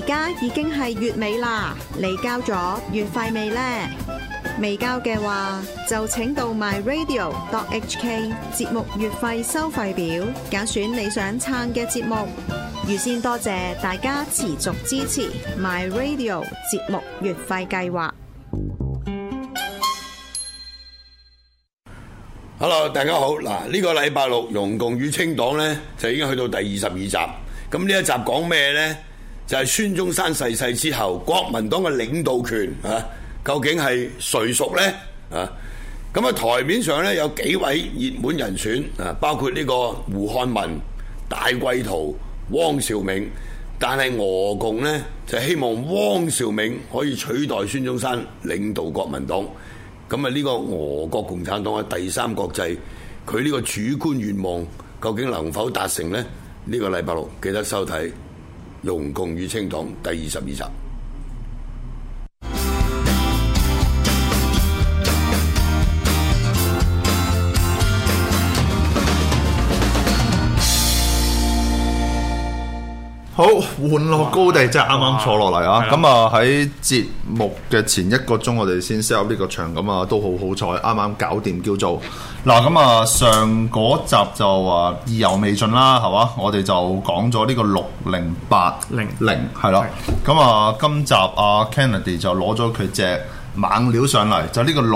家已經係月尾啦，你交咗月費未呢？未交嘅話，就請到 myradio.hk 節目月費收費表，揀選你想撐嘅節目。預先多謝大家持續支持 myradio 節目月費計劃。 Hello， 大家好。嗱，呢個禮拜六容共與清黨呢，就已經去到第22集。咁呢一集講咩呢？就係孫中山逝世之後，國民黨嘅領導權啊，究竟係誰屬呢？啊，咁啊台面上呢，有幾位熱門人選啊，包括呢個胡漢民、戴季陶、汪兆銘。但係俄共呢，就希望汪兆銘可以取代孫中山領導國民黨。咁啊呢個俄國共產黨嘅第三國際，佢呢個主觀願望究竟能否達成呢？呢個禮拜六記得收睇《容共與清黨》第22集。 好，玩樂高地即係啱啱坐落嚟啊！咁啊喺節目嘅前1個鐘，我哋先 set up 呢個場，咁啊都好好彩，啱啱搞掂叫做嗱。咁啊上嗰集就話意猶未盡啦，係嘛？我哋就講咗呢個6080係啦。咁啊今集阿 Kennedy 就攞咗佢隻猛料上嚟，就呢個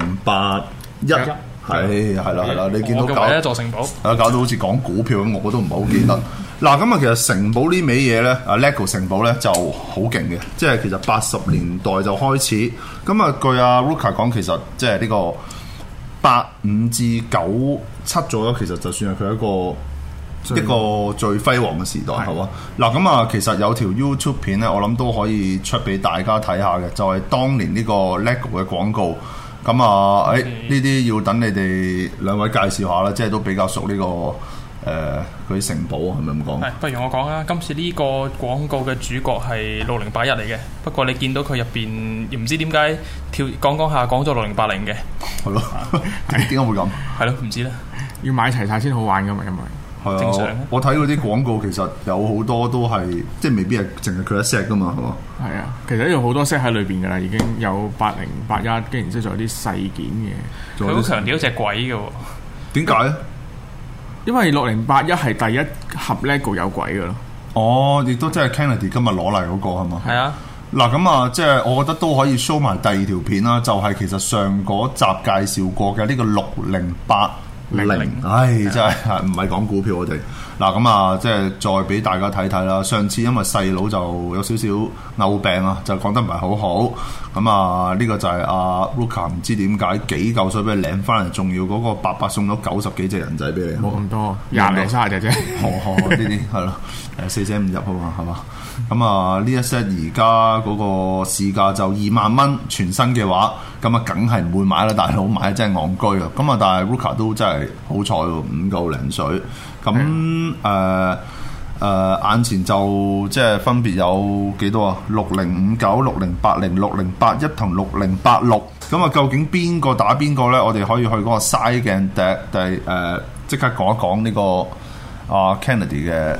6081。係啦，你見到搞一座城堡， 搞到好似講股票咁，我都唔係好記得。嗱，咁啊，其實城堡呢味嘢咧，LEGO 城堡咧就好勁嘅，即係其實80年代就開始。咁啊，據阿 Ruka 講，其實即係呢個85至97左右，其實就算係佢一個最輝煌嘅時代，係嘛？嗱，咁啊，其實有條 YouTube 片咧，我諗都可以出俾大家睇下嘅，就係當年呢個 LEGO 嘅廣告。咁啊，呢啲要等你哋兩位介紹下啦，即係都比較熟呢個佢城堡係咪咁講？ 係，不如我講啦。今次呢個廣告嘅主角係6081嚟嘅，不過你見到佢入邊唔知點解講下講咗6080嘅， 係咯，點解會咁？ 係咯，唔知咧， 要買齊晒先好玩噶嘛，因為係啊， 正常我睇嗰啲廣告其實有好多都係即係未必係淨係佢一 set 噶嘛，係嘛？ 係啊，其實呢度好多 set 喺裏邊噶啦，已經有8081，跟住然之後仲有啲細件嘅。 佢好強調隻鬼嘅喎。 點解咧？ 因為6081係第一盒 LEGO 有鬼嘅咯。 哦，亦都即係 Kennedy 今日攞嚟嗰個係嘛？ 係啊。 嗱咁啊，即係我覺得都可以 show 埋第二條片啦，就係其實上嗰集介紹過嘅呢個6080。唉，真係唔係講股票我哋嗱咁啊，即係再俾大家睇睇啦。上次因為細佬就有少少嘔病啊，就講得唔係好好。咁啊，呢個就係阿 Ruka 唔知點解幾嚿水俾你領翻嚟，仲要嗰個伯伯送咗90幾隻人仔俾你。 冇咁多，20零30隻啫。 呢啲係咯，4捨5入啊嘛，係嘛？咁啊，呢一 set 而家嗰個市價就2萬蚊全新嘅話，咁啊梗係唔會買啦，大佬買真係戇居啊！咁啊，但係 Ruka 都真係好彩喎，5嚿零水。咁眼前就即係分別有幾多啊？6059、6080、6081同6086。咁啊，究竟邊個打邊個咧？我哋可以去嗰個嘥鏡即刻講一講呢個Kennedy 嘅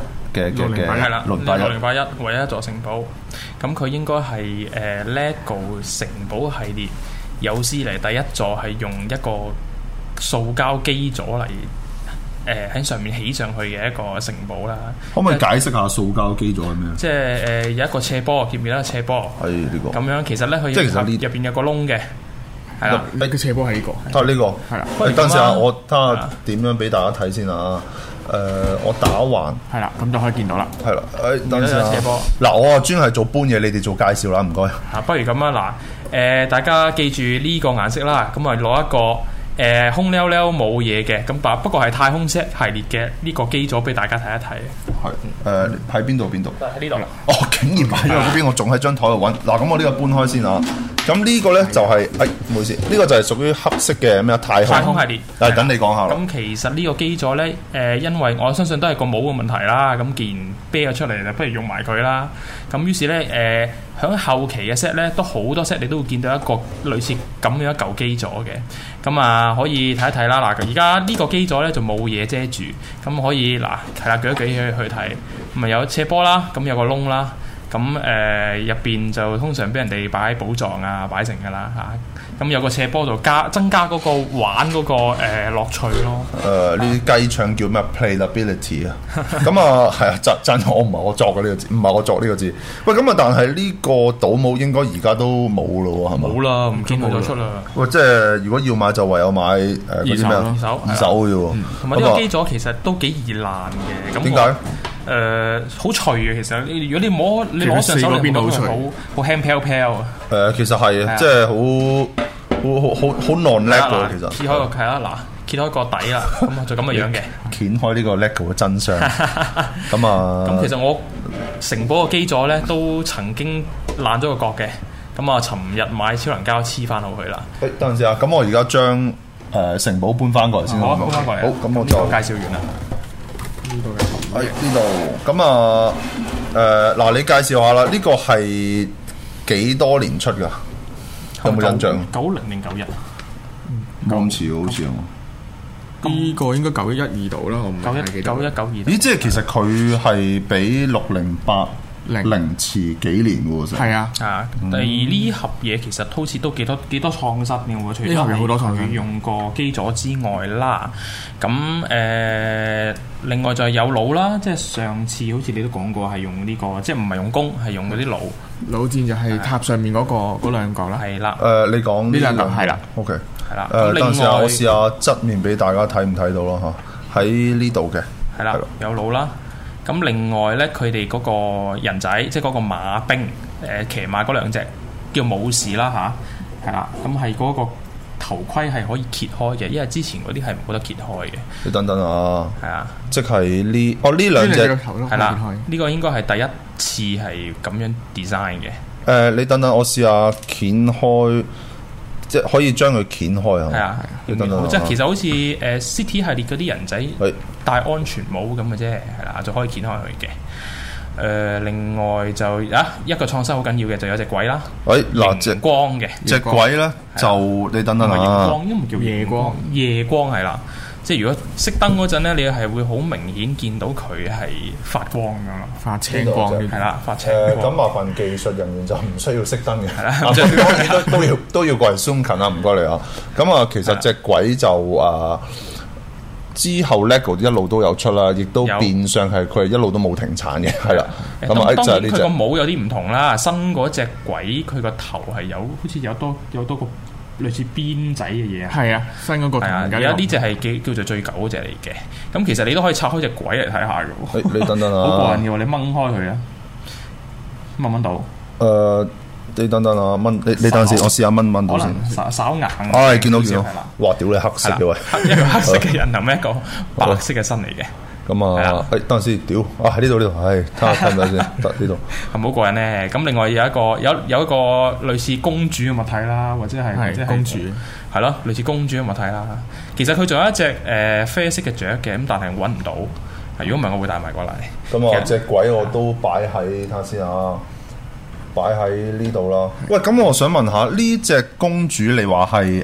6081唯一一座城堡。咁佢應該係LEGO 城堡系列有史嚟第一座係用一個塑膠基座嚟喺上面起上去嘅一個城堡啦。 可唔可以解釋下塑膠基座係咩？ 即係有一個斜坡，見唔見得斜坡？係呢個。咁樣其實咧，佢即係其實入邊有個窿嘅。係啦， 你嘅斜坡係呢個。 呢個係啦。 等陣啊，我睇下點樣俾大家睇先啊。我打橫係啦，咁就可以見到啦。 係啦，等陣斜坡。嗱，我啊專係做搬嘢，你哋做介紹啦，唔該。 不如咁啊，嗱，大家記住呢個顏色啦，咁啊攞一個。空溜溜冇嘢嘅，咁不過係太空 set 系列嘅呢個基座俾大家睇一睇。 係喺邊度？ 喺呢度。 哦，竟然擺咗喺嗰邊，我仲喺張台度揾。嗱，咁我呢個搬開先啊。咁呢個咧就係唔好意思，呢個就係屬於黑色嘅咩太空系列。 等你講下啦。 咁其實呢個基座咧，因為我相信都係個帽嘅問題啦。咁既然啤咗出嚟，就不如用埋佢啦。咁於是咧，響後期嘅 set 咧，都好多 set 你都會見到一個類似咁樣一嚿基座嘅。咁啊，可以睇一睇啦。嗱，而家呢個基座咧就冇嘢遮住，咁可以嗱係啦，舉一舉去睇。咁啊有斜坡啦，咁有個窿啦。 咁入邊就通常俾人哋擺寶藏啊擺成㗎啦嚇。咁有個斜坡度增加嗰個玩嗰個樂趣咯。 呢啲雞腸叫咩 playability 啊？咁啊係啊，真我唔係我作嘅呢個字，唔係我作呢個字。喂，咁啊，但係呢個賭帽應該而家都冇咯喎，係嘛？ 冇啦，唔見咗出啦。 喂，即係如果要買就唯有買嗰啲咩二手嘅喎。 同埋呢個基座其實都幾易爛嘅。咁點解？ 好脆嘅，其實如果你攞上手，你覺得佢好輕飄飄啊。 其實係即係好 non-lego 喎，其實。 揭開個係啦，嗱，揭開個底啦，咁就咁嘅樣嘅。 掀開呢個 lego 嘅真相。咁啊， 咁其實我城堡個基座咧都曾經爛咗個角嘅。咁啊，尋日買超能膠黐翻好佢啦。 等陣先啊，咁我而家將城堡搬翻過嚟先。 好，搬翻過嚟。 好，咁我就介紹完啦。 呢度咁啊，嗱，你介紹下啦，呢個係幾多年出噶？有冇印象 ？90定91啊？ 冇咁遲，好似呢個應該9112度啦，我唔係記得。 9192。 咦，即係其實佢係比608遲幾年喎， 係啊。 第二呢盒嘢其實好似都幾多創新嘅喎，除咗好多創新用個基座之外啦，咁另外就係有腦啦，即係上次好似你都講過係用呢個，即係唔係用弓，係用嗰啲腦。 腦戰就係塔上面嗰兩個啦。 係啦。 你講呢兩個係啦。 OK。 係啦。 等陣時我試下側面俾大家睇唔睇到咯嚇，喺呢度嘅。 係啦，有腦啦。咁另外咧，佢哋嗰個人仔，即係嗰個馬兵，騎馬嗰兩隻叫武士啦嚇，係啦。咁係嗰個頭盔係可以揭開嘅，因為之前嗰啲係冇得揭開嘅。你等等啊， 係啊， 即係呢兩隻係啦，呢個應該係第一次係咁樣 design 嘅。 你等等，我試下掀開。即係可以將佢掀開啊！ 係啊，即係其實好似City 系列嗰啲人仔戴安全帽咁嘅啫，係啦，就可以掀開佢嘅。另外就一個創新好緊要嘅，就有隻鬼啦。熒光嘅隻鬼咧，就你等等啊！ 熒光應該唔叫夜光，夜光係啦。即係如果熄燈嗰陣咧，你係會好明顯見到佢係發光咁咯， 發青光係啦，發青光。 咁麻煩技術人員就唔需要熄燈嘅，係啦，都要過嚟 zoom 近啊，唔該你啊。咁啊，其實隻鬼就之後 LEGO 一路都有出啦，亦都變相係佢一路都冇停產嘅，係啦。咁啊，就係呢隻。佢個帽有啲唔同啦，新嗰隻鬼佢個頭係好似有多個。類似鞭仔嘅嘢啊， 係啊，新嗰個係啊， 而家呢隻係叫做最舊嗰隻嚟嘅。咁其實你都可以拆開隻鬼嚟睇下嘅喎。 你等等啊， 好過癮嘅喎，你掹開佢啊，掹到。 你等等啊，掹你等陣先，我試下掹到先。 可能稍硬。 見到。哇！屌你黑色嘅喂， 一個黑色嘅人同埋一個白色嘅身嚟嘅。 咁啊，等陣先，屌喺呢度，睇下睇唔睇先，得呢度。 係咪好過癮咧？咁另外有一個類似公主嘅物體啦，或者係公主， 係咯，類似公主嘅物體啦。其實佢仲有一隻啡色嘅雀嘅，咁但係揾唔到。如果唔係，我會帶埋過嚟。 咁啊，隻鬼我都擺喺睇下先啊，擺喺呢度啦。喂，咁我想問下呢隻公主，你話係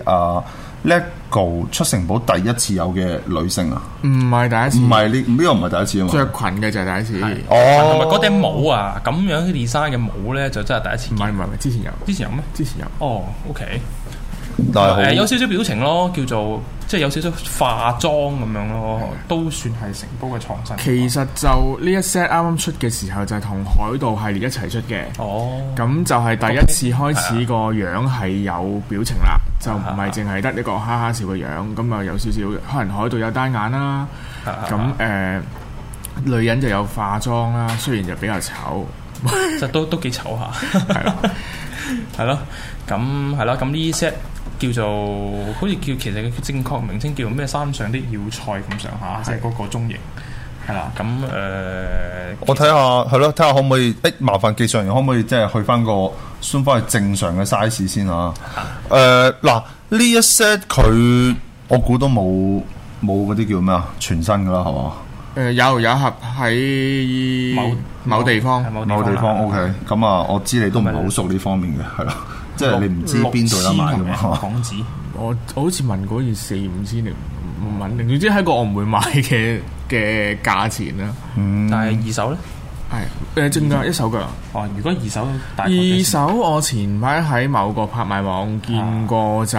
LEGO 出城堡第一次有嘅女性啊？ 唔係第一次， 唔係呢個唔係第一次啊嘛。着裙嘅就係第一次。 哦，同埋嗰頂帽啊，咁樣 design 嘅帽咧就真係第一次。 唔係，之前有咩？之前有。 哦 ，OK。 但係有少少表情咯，叫做即係有少少化妝咁樣咯，都算係城堡嘅創新。 其實就呢一 set 啱啱出嘅時候就係同海盜系列一齊出嘅。哦，咁就係第一次開始個樣係有表情啦，就唔係淨係得呢個哈哈笑嘅樣。咁啊有少少可能海盜有單眼啦，咁女人就有化妝啦，雖然就比較醜， 就都幾醜下，係咯，係咯，咁係咯，咁呢 set。叫做好似其實嘅正確名稱叫做咩？山上啲要塞咁上下，即係嗰個中型係啦。咁我睇下係咯，睇下可唔可以？麻煩技術人員可唔可以即係去翻個算翻去正常嘅 size 先啊？嗱呢一 set 佢我估都冇嗰啲叫咩啊？全新噶啦係嘛？ 有一盒喺某地方 OK。咁啊，我知你都唔係好熟呢方面嘅係啦。即係你唔知邊度有買嘅嘛？ 港紙， 我好似問過好似4-5千定唔穩定，總之係個我唔會買嘅價錢啦。 但係二手咧？ 正㗎，一手㗎。 哦，如果二手大概二手我前排喺某個拍賣網見過就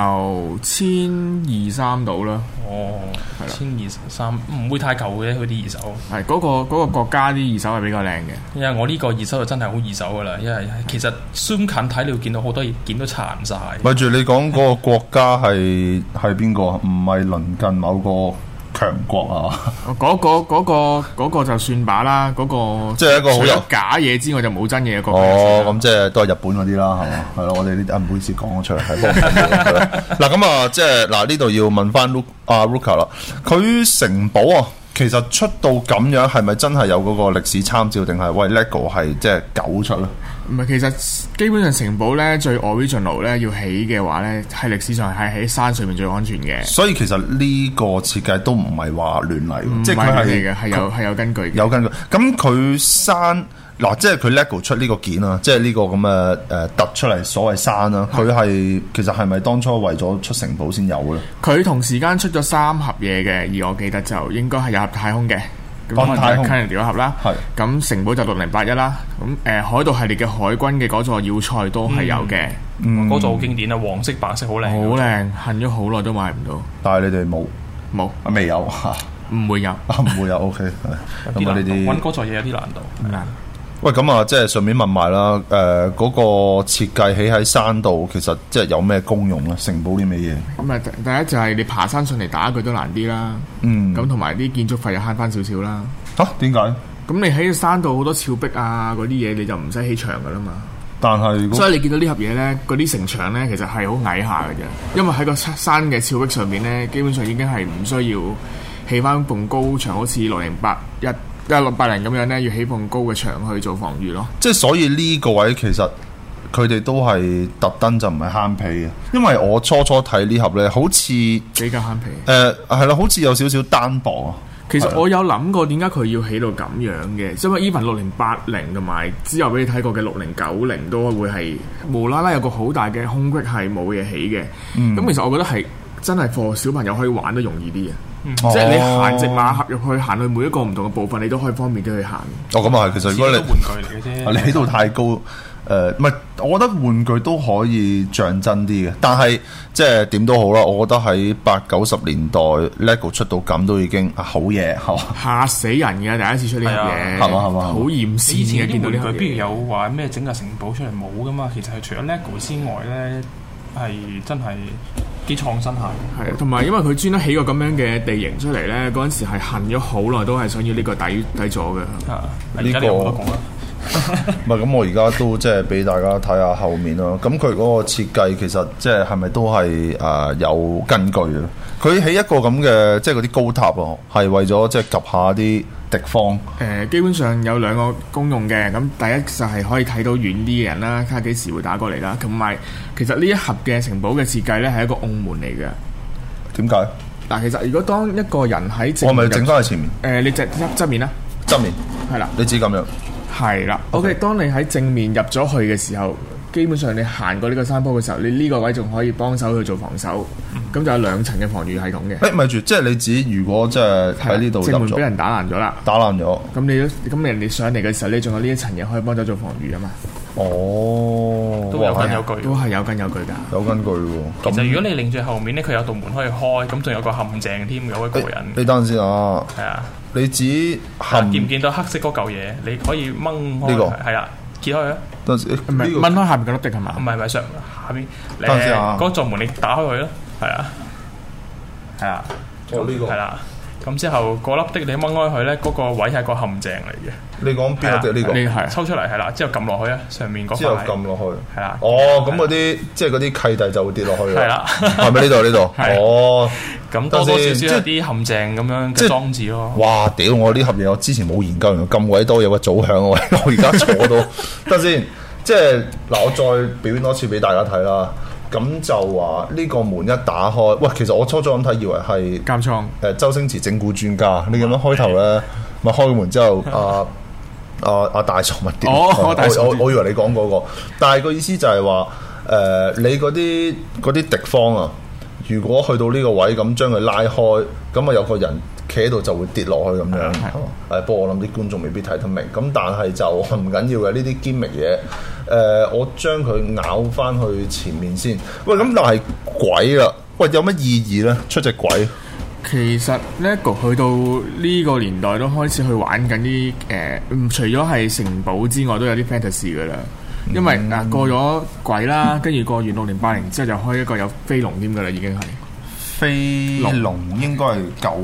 1200-1300到啦。 哦， 係啦 1200-1300唔會太舊嘅佢啲二手。 係嗰個國家啲二手係比較靚嘅。 因為我呢個二手就真係好二手噶啦，因為其實 zoom 近睇你會見到好多件都殘晒。 咪住你講嗰個國家係邊個啊？唔係鄰近某個強國啊？ 嗰個就算把啦，嗰個即係一個好有除咗假嘢之外就冇真嘢嘅國家。 哦，咁即係都係日本嗰啲啦，係嘛？係咯，我哋呢啲唔好意思講咗出嚟，係嗱咁啊，即係嗱呢度要問翻Ruka 啦，佢城堡啊，其實出到咁樣係咪真係有嗰個歷史參照，定係喂 LEGO 係即係狗出咧？ 唔係，其實基本上城堡咧最 original 咧要起嘅話咧，係歷史上係喺山上面最安全嘅。 所以其實呢個設計都唔係話亂嚟，即係佢係係有根據嘅。 有根據。咁佢山嗱，即係佢 LEGO 出呢個件啊，即係呢個咁嘅突出嚟所謂山啦，佢係其實係咪當初為咗出城堡先有咧？ 佢同時間出咗3盒嘢嘅，而我記得就應該係有盒太空嘅。 咁太空 Kennedy 嗰盒啦，咁城堡就6081啦，咁海盜系列嘅海軍嘅嗰座要塞都係有嘅， 嗰座好經典啊，黃色白色好靚， 好靚，恨咗好耐都買唔到。 但係你哋冇未有唔會有， 唔會有 OK 係。咁啊呢啲揾嗰座嘢有啲難度， 唔難。 喂，咁啊，即係順便問埋啦，嗰個設計起喺山度，其實即係有咩功用咧？城堡啲咩嘢？ 咁啊，第一就係你爬山上嚟打佢都難啲啦。咁同埋啲建築費又慳翻少少啦。 點解？ 咁你喺山度好多峭壁啊，嗰啲嘢你就唔使起牆噶啦嘛。 但係， 所以你見到呢盒嘢咧，嗰啲城牆咧，其實係好矮下嘅啫。因為喺個山嘅峭壁上面咧，基本上已經係唔需要起翻埲高牆，好似6081。680咁樣咧，要起埲高嘅牆去做防禦咯。 即係所以呢個位其實佢哋都係特登就唔係慳皮嘅，因為我初睇呢盒咧，好似比較慳皮。 係啦，好似有少少單薄啊。 其實我有諗過點解佢要起到咁樣嘅，因為 even 6080同埋之後俾你睇過嘅6090都會係無啦啦有個好大嘅空隙係冇嘢起嘅。咁其實我覺得係真係畀小朋友可以玩得容易啲嘅。即係你行隻馬盒入去，行去每一個唔同嘅部分，你都可以方便啲去行。 咁啊係，其實如果你玩具嚟嘅啫， 你起到太高，唔係，我覺得玩具都可以象真啲嘅。但係即係點都好啦，我覺得喺80-90年代 LEGO 出到咁都已經好嘢， 嚇死人嘅第一次出呢樣嘢，係嘛，好厭世嘅見到呢樣嘢。 邊有話咩整個城堡出嚟冇噶嘛？其實係除咗 LEGO 之外咧，係真係幾創新下嘅。 係，同埋因為佢專登起個咁樣嘅地形出嚟咧，嗰陣時係恨咗好耐，都係想要呢個底座嘅。 呢個唔係咁，我而家都即係俾大家睇下後面咯。咁佢嗰個設計其實即係咪都係有根據嘅？佢起一個咁嘅即係嗰啲高塔啊，係為咗即係及下啲敵方。 基本上有2個功用嘅。咁第一就係可以睇到遠啲嘅人啦，睇下幾時會打過嚟啦。同埋其實呢一盒嘅城堡嘅設計咧係一個甕門嚟嘅。 點解？ 嗱，其實如果當一個人喺我咪整翻去前面。 你側面啦。側面係啦。 你指咁樣。 係啦 ，OK。當你喺正面入咗去嘅時候，基本上你行過呢個山坡嘅時候，你呢個位仲可以幫手去做防守，咁就有2層嘅防禦系統嘅。 咪住，即係你指如果即係喺呢度正門俾人打爛咗啦，咁人哋上嚟嘅時候，你仲有呢一層嘢可以幫手做防禦啊嘛。 都有根有據， 都係有根有據㗎， 有根據喎。 其實如果你擰住後面咧，佢有道門可以開，咁仲有個陷阱添，有一個人。 你等陣先啊。係啊。 你指見唔見到黑色嗰嚿嘢？你可以掹開。呢個係啦，揭開啊。 等陣先。 唔係掹開下面嗰粒滴係嘛？ 唔係上下邊。 等陣先啊。 嗰座門你打開佢咯，係啊。係啊。 呢個。 係啦。咁之後嗰粒的你掹開佢咧，嗰個位係個陷阱嚟嘅。 你講邊粒的呢個？ 你係抽出嚟係啦，之後撳落去啊，上面嗰塊。 之後撳落去。 係啦。 咁嗰啲即係嗰啲契弟就會跌落去。 係啦。 係咪呢度？ 咁多少少有啲陷阱咁樣嘅裝置咯。 哇！屌我呢盒嘢，我之前冇研究，原來咁鬼多有個組響位，我而家坐到得先。即係嗱，我再表演多次俾大家睇啦。咁就話呢個門一打開，喂，其實我初咁睇以為係監倉， 周星馳整蠱專家。你咁樣開頭咧，咪開個門之後，阿大傻物點？我以為你講嗰個，但係個意思就係話，你嗰啲敵方啊，如果去到呢個位咁將佢拉開，咁啊有個人企喺度就會跌落去咁樣。不過我諗啲觀眾未必睇得明。咁但係就唔緊要嘅呢啲 gimmick 嘢。我將佢咬翻去前面先。喂，咁但係鬼啦，喂有乜意義咧？出隻鬼？ 其實 LEGO 去到呢個年代都開始去玩緊啲除咗係城堡之外，都有啲 fantasy 噶啦。因為過咗鬼啦，跟住過完6080之後就開一個有飛龍添噶啦，已經係飛龍應該係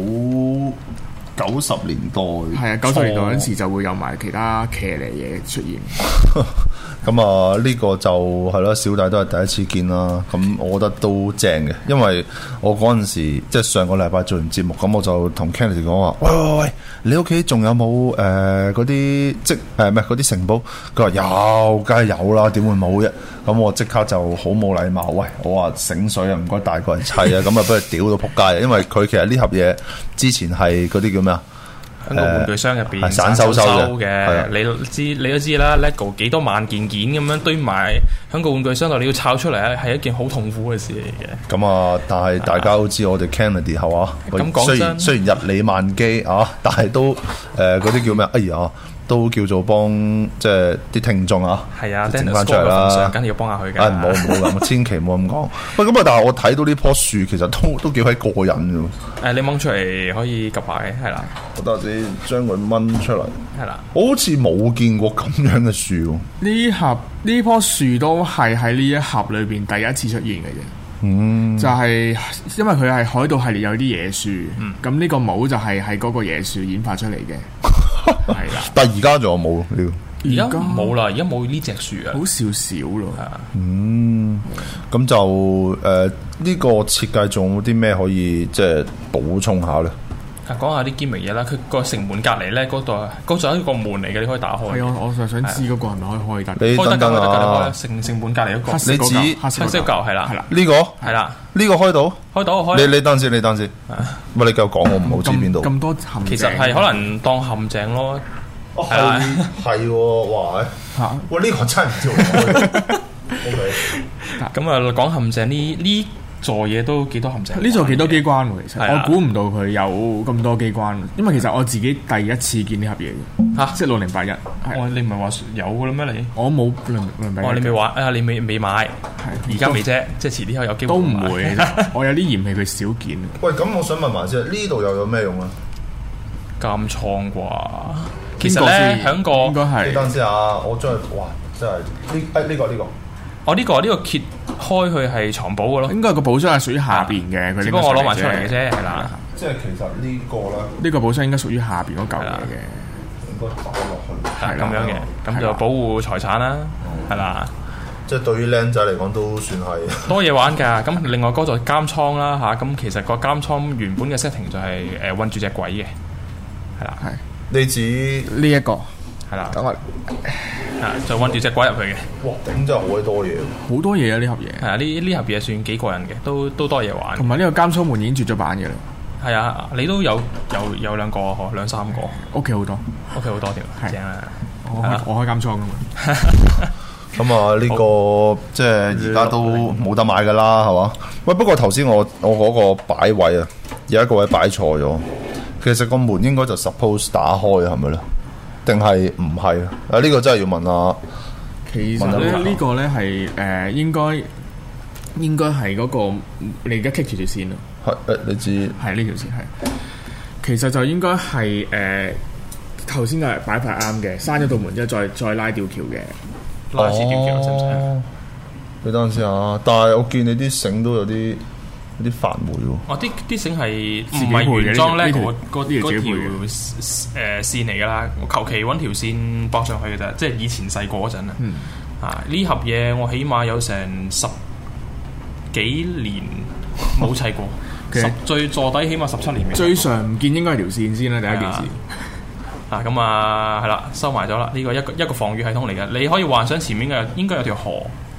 90年代。 係啊，90年代嗰陣時就會有埋其他騎呢嘢出現。 咁啊，呢個就係咯，小弟都係第一次見啦。咁我覺得都正嘅，因為我嗰陣時即係上個禮拜做完節目，咁我就同 Kennedy 講話：喂，你屋企仲有冇嗰啲嗰啲城堡？佢話有，梗係有啦，點會冇啫？咁我即刻就好冇禮貌，喂，我話醒水啊，唔該大個人砌啊，咁啊俾佢屌到仆街啊！因為佢其實呢盒嘢之前係嗰啲叫咩啊？ 喺個玩具箱入邊散收嘅，你都知啦 ，LEGO 幾多萬件咁樣堆埋喺個玩具箱度，你要抄出嚟咧，係一件好痛苦嘅事嚟嘅。 咁啊，但係大家都知我哋 Kennedy 係嘛？ 咁講真， 雖然日理萬機啊，但係都嗰啲叫咩？哎呀！都叫做幫即係啲聽眾啊， 係啊， 整翻出嚟啦， 梗係要幫下佢嘅。 唔好咁，千祈唔好咁講。喂，咁啊，但係我睇到呢棵樹其實都幾鬼過癮嘅。 你掹出嚟可以 𥁤 下嘅，係啦。 我等下先將佢掹出嚟。 係啦。 我好似冇見過咁樣嘅樹。呢棵樹都係喺呢一盒裏邊第一次出現嘅啫。就係因為佢係海盜系列有啲野樹，咁呢個帽就係喺嗰個野樹演化出嚟嘅。係啦， 但係而家仲有冇呢個？ 而家冇啦，而家冇呢隻樹啊， 好少少咯。 咁就呢個設計仲有啲咩可以即係補充下咧？ 講下啲堅味嘢啦，佢個城門隔離咧，嗰度係一個門嚟嘅，你可以打開。 係啊，我就想知嗰個係咪可以開得？ 你等等啊！ 城門隔離嗰個， 你指黑色舊係啦， 呢個係啦，呢個開到。你等陣先，乜你繼續講，我唔好知邊度。 咁多陷阱， 其實係可能當陷阱咯。 係哇！哇，呢個真係唔知喎。OK， 咁啊講陷阱呢座嘢都幾多陷阱？ 呢座幾多機關喎？其實我估唔到佢有咁多機關，因為其實我自己第一次見呢盒嘢即係6081。 你唔係話有嘅啦咩？你我冇6081。 你未玩啊？你未買？而家未啫，即係遲啲有機會。 都唔會，我有啲嫌棄佢少見。 喂，咁我想問埋先，呢度又有咩用啊？ 監倉啩？其實咧，響個應該係。 你等先啊！我將佢哇，真係呢個。 呢個揭開佢係藏寶嘅咯， 應該個寶箱係屬於下邊嘅， 只不過我攞埋出嚟嘅啫，係啦。 即係其實呢個咧， 呢個寶箱應該屬於下邊嗰嚿嘢嘅， 應該擺落去。 係咁樣嘅，咁就保護財產啦，係啦。 即係對於僆仔嚟講都算係多嘢玩㗎。咁另外嗰座監倉啦嚇，咁其實個監倉原本嘅 setting 就係韞住隻鬼嘅，係啦。係你指呢一個係啦。 等我。 就韞住隻鬼入去嘅。 哇！頂真係好鬼多嘢， 好多嘢啊！呢盒嘢係啊，呢盒嘢算幾過癮嘅，都多嘢玩。 同埋呢個監倉門已經絕咗版嘅啦。 係啊，你都有兩個嗬，兩三個。 屋企好多條，正啊！ 我開監倉㗎嘛。 咁啊，呢個即係而家都冇得買㗎啦，係嘛？喂，不過頭先我嗰個擺位啊，有一個位擺錯咗。其實個門應該就 suppose 打開係咪咧？定係唔係啊？呢個真係要問下。 其實咧，呢個咧係應該係嗰個你而家棘住條線咯。 係你知係呢條線係。其實就應該係頭先嘅擺法啱嘅，閂咗道門之後再拉吊橋嘅。 拉絲吊橋使唔使？ 你等陣先啊！但係我見你啲繩都有啲發霉喎。 啲繩係唔係原裝咧？嗰條線嚟㗎啦，求其揾條線駁上去嘅啫。即係以前細個嗰陣呢盒嘢我起碼有成10幾年冇砌過。其實最座底起碼17年未。 最常唔見應該係條線先啦，第一件事。 咁係啦，收埋咗啦。呢個一個防禦系統嚟嘅，你可以幻想前面嘅應該有條河。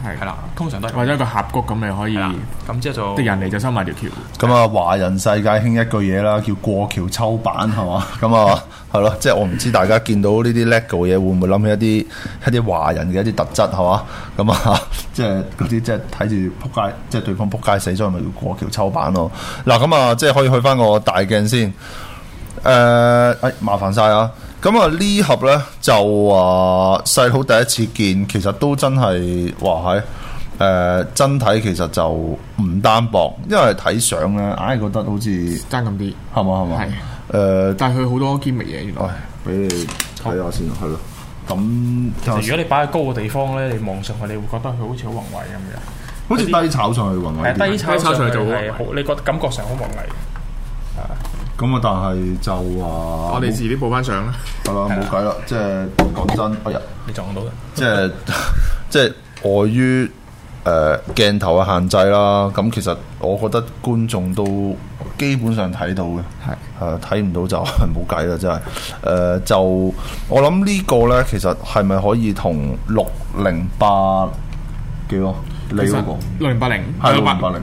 係啦，通常都係或者一個峽谷咁，你可以咁之後就啲人嚟就收埋條橋。 咁啊，華人世界興一句嘢啦，叫過橋抽板係嘛？咁啊係咯，即係我唔知大家見到呢啲 LEGO 嘢會唔會諗起一啲華人嘅一啲特質係嘛？咁啊，即係嗰啲即係睇住撲街，即係對方撲街死咗，咪叫過橋抽板咯。嗱咁啊，即係可以去翻個大鏡先。麻煩晒啊！咁啊呢盒咧就細佬第一次見，其實都真係話係真睇其實就唔單薄，因為睇相咧硬係覺得好似爭咁啲， 係嘛？ 係但係佢好多堅味嘢原來。 俾你睇下先，係咯。咁如果你擺喺高嘅地方咧，你望上去，你會覺得佢好似好宏偉咁樣， 好似低炒上去宏偉啲。 低炒上去就係好，你覺得感覺上好宏偉。 咁啊，但係就我哋自己報翻相啦。 係啦，冇計啦，即係講真，哎呀， 你撞到嘅， 即係礙於鏡頭嘅限制啦。咁其實我覺得觀眾都基本上睇到嘅，係睇唔到就冇計啦，真係。就我諗呢個咧，其實係咪可以同608幾多？你嗰個 6080 係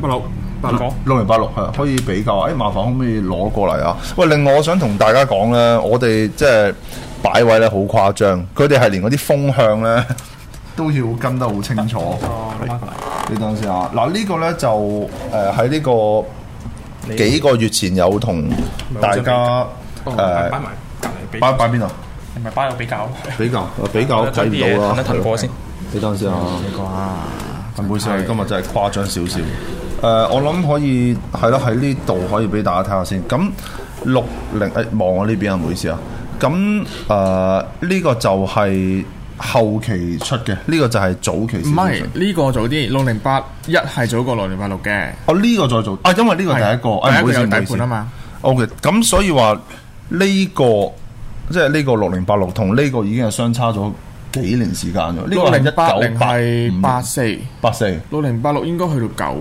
6080。6086係可以比較，麻煩可唔可以攞過嚟啊？喂，另外我想同大家講咧，我哋即係擺位咧好誇張，佢哋係連嗰啲風向咧都要跟得好清楚。你等陣先啊！嗱，呢個咧就喺呢個幾個月前有同大家擺埋隔離擺邊啊？ 係咪擺個比較睇唔到啦。 騰過先， 你等陣先啊！唔好意思，今日真係誇張少少。我諗可以係咯，喺呢度可以俾大家睇下先。咁60望我呢邊啊，唔好意思啊。咁呢個就係後期出嘅，呢個就係早期。唔係呢個早啲，6081係早過6086嘅。 哦，呢個再早啊，因為呢個第一個，唔好意思， 有底盤啊嘛。 OK，咁所以話呢個即係呢個6086同呢個已經係相差咗幾年時間咗。呢個係 1980係84 6086應該去到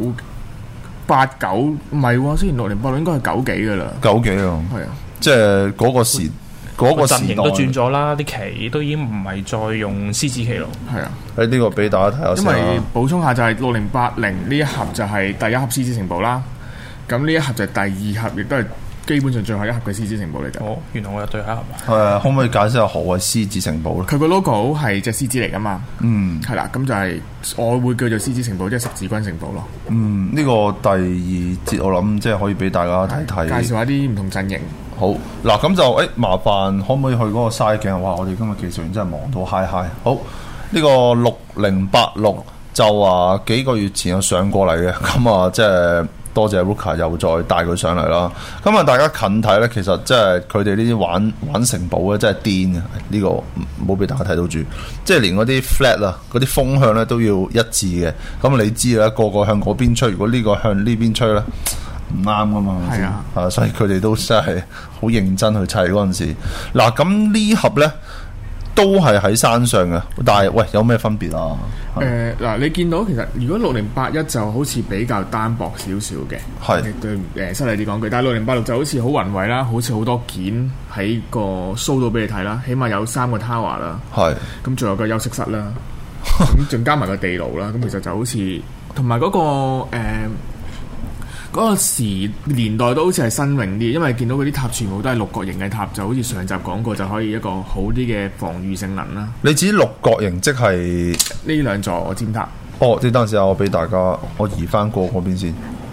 89，唔係喎，雖然6086應該係90幾噶啦 ，90幾啊，係啊，即係嗰個時陣型都轉咗啦，啲旗都已經唔係再用獅子旗咯， 係啊， 喺呢個俾大家睇下先。 因為補充下就係6080呢一盒就係第一盒獅子城堡啦，咁呢一盒就係第二盒，亦都係基本上最後一盒嘅獅子城堡嚟嘅。 哦，原來我有最後一盒。 可唔可以解釋下何謂獅子城堡咧？ 佢個 logo 係隻獅子嚟噶嘛？係啦，咁就係我會叫做獅子城堡，即係十字軍城堡咯。 呢個第二節我諗即係可一俾大家睇睇， 介紹下啲唔同陣營。 好嗱，咁就麻煩可唔可以去嗰個嘥鏡？哇！我哋今日技術員真係忙到嗨嗨。好，呢個6086就話幾個月前有上過嚟嘅，咁啊即係。多謝 Ruka 又再帶佢上嚟啦。咁啊，大家近睇咧，其實即係佢哋呢啲玩城堡咧，真係癲嘅。呢個唔好俾大家睇到住，即係連嗰啲 flat 啊，嗰啲風向咧都要一致嘅。咁你知啦，個個向嗰邊吹，如果呢個向呢邊吹咧，唔啱噶嘛。係啊，所以佢哋都真係好認真去砌嗰陣時。嗱，咁呢盒咧都係喺山上嘅，但係喂有咩分別啊？ 嗱，你見到其實如果6081就好似比較單薄少少嘅，係對失禮啲講句，但係6086就好似好宏偉啦，好似好多件喺個 show 到俾你睇啦，起碼有3個 tower 啦，係咁仲有個休息室啦，咁仲加埋個地牢啦，咁其實就好似同埋嗰個嗰個時年代都好似係新穎啲，因為見到嗰啲塔全部都係六角形嘅塔，就好似上集講過，就可以一個好啲嘅防禦性能啦。你指六角形即係呢兩座尖塔？哦，你等陣時我俾大家，我移翻過嗰邊先。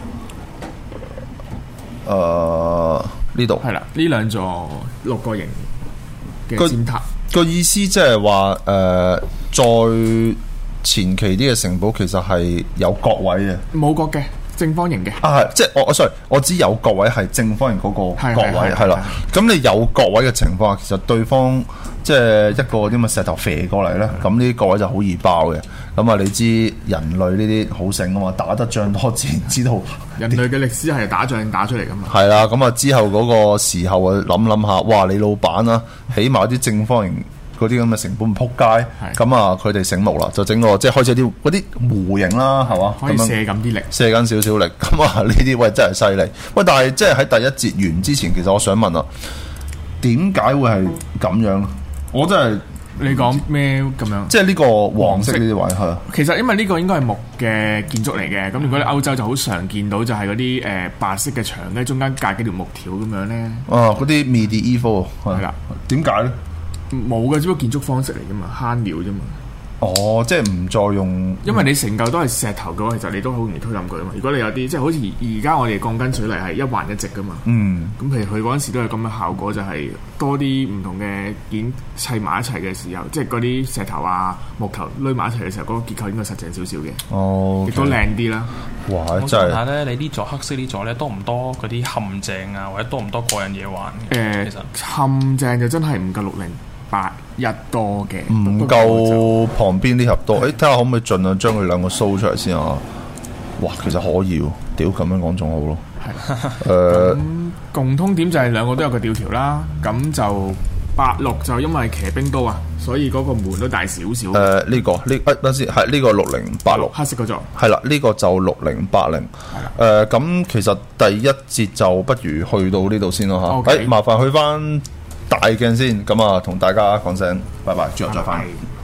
呢度係啦，呢兩座六角形嘅尖塔個意思即係話再前期啲嘅城堡其實係有角位嘅，冇角嘅。正方形嘅係即係sorry，我知有角位係正方形嗰個角位係啦。咁你有角位嘅情況下，其實對方即係一個啲咁嘅石頭射過嚟咧，咁呢啲角位就好易爆嘅。咁啊，你知人類呢啲好醒啊嘛，打得仗多自然知道。人類嘅歷史係打仗打出嚟噶嘛。係啦，咁啊之後嗰個時候啊諗下，哇！你老闆啊，起碼啲正方形。嗰啲咁嘅成本撲街，咁啊佢哋醒目啦，就整個即係開始啲嗰啲弧形啦，係嘛？可以射緊啲力，射緊少少力，咁啊呢啲喂真係犀利。喂，但係即係喺第一節完之前，其實我想問啊，點解會係咁樣？我真係你講咩咁樣？ 即係呢個黃色呢啲位係啊。 其實因為呢個應該係木嘅建築嚟嘅，咁如果你歐洲就好常見到就係嗰啲白色嘅牆咧，中間隔幾條木條咁樣咧。 嗰啲 medieval 係啦。 點解咧？ 冇嘅，只不過建築方式嚟啫嘛，慳料啫嘛。 即係唔再用， 因為你成嚿都係石頭嘅話，其實你都好容易推冧佢啊嘛。如果你有啲即係好似而家我哋鋼筋水泥係一橫一直噶嘛，咁譬如佢嗰陣時都係咁嘅效果，就係多啲唔同嘅件砌埋一齊嘅時候，即係嗰啲石頭啊木頭攆埋一齊嘅時候，嗰個結構應該實淨少少嘅，亦都靚啲啦。 哇！ 我真係問下咧，你呢座黑色呢座咧多唔多嗰啲陷阱啊，或者多唔多個人嘢玩嘅？其實陷阱就真係唔夠608多嘅， 唔夠旁邊呢盒多。睇下可唔可以盡量將佢兩個 show 出嚟先啊！哇，其實可以喎，屌咁樣講仲好咯。 咁共通點就係兩個都有個吊條啦。咁就86就因為騎兵刀啊，所以嗰個門都大少少。 呢個等先，係呢個6086 黑色嗰座。 係啦，呢個就6080。係啦。咁其實第一節就不如去到呢度先咯嚇。麻煩去翻大鏡先，咁啊同大家講聲拜拜，之後再翻嚟。